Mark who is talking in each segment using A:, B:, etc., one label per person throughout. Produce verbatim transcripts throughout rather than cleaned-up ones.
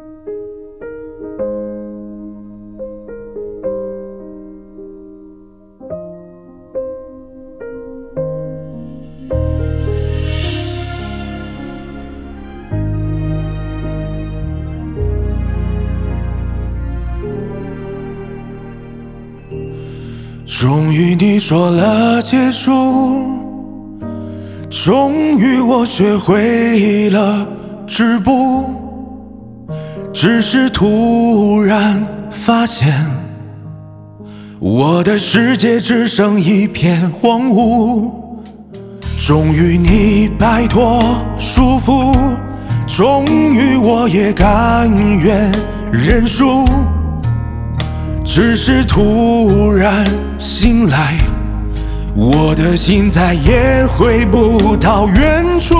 A: 终于你说了结束，终于我学会了止步，只是突然发现我的世界只剩一片荒芜。终于你摆脱束缚，终于我也甘愿认输，只是突然醒来，我的心再也回不到原处。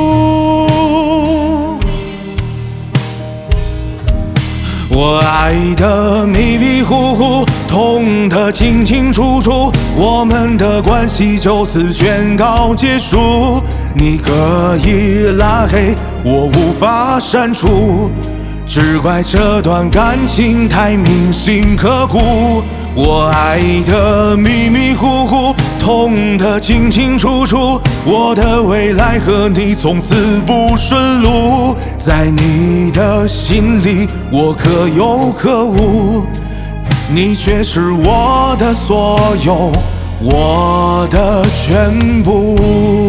A: 我爱得迷迷糊糊，痛得清清楚楚，我们的关系就此宣告结束。你可以拉黑，我无法删除，只怪这段感情太铭心刻骨。我爱得迷迷糊糊，痛得清清楚楚，我的未来和你从此不顺路。在你的心里我可有可无，你却是我的所有，我的全部。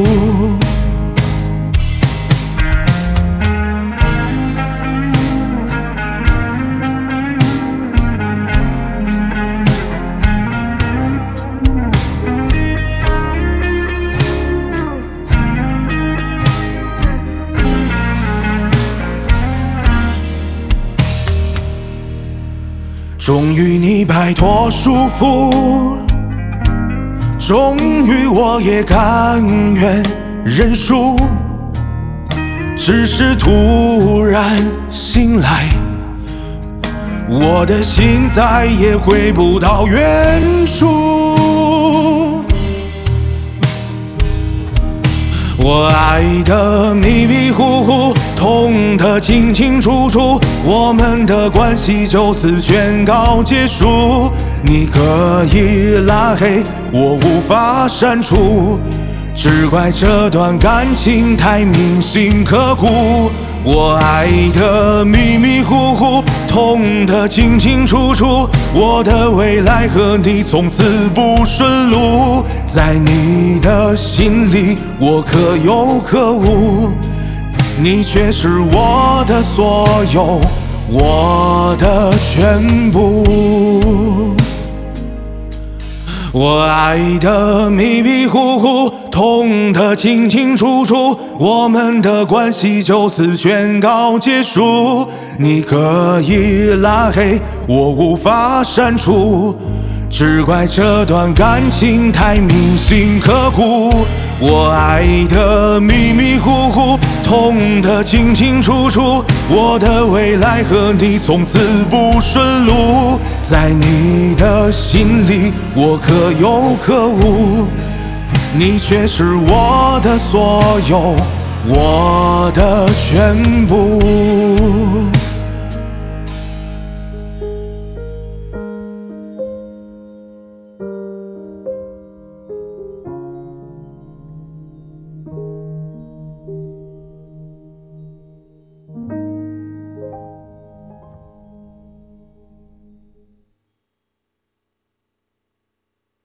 A: 终于你摆脱束缚，终于我也甘愿认输，只是突然醒来，我的心再也回不到原处。我爱得迷迷糊糊，痛得清清楚楚，我们的关系就此宣告结束。你可以拉黑，我无法删除，只怪这段感情太铭心刻骨。我爱得迷迷糊糊，痛得清清楚楚，我的未来和你从此不顺路。在你的心里我可有可无，你却是我的所有，我的全部。我爱得迷迷糊糊，痛得清清楚楚，我们的关系就此宣告结束。你可以拉黑，我无法删除，只怪这段感情太铭心刻骨。我爱得迷迷糊糊，痛得清清楚楚，我的未来和你从此不顺路。在你的心里我可有可无，你却是我的所有，我的全部。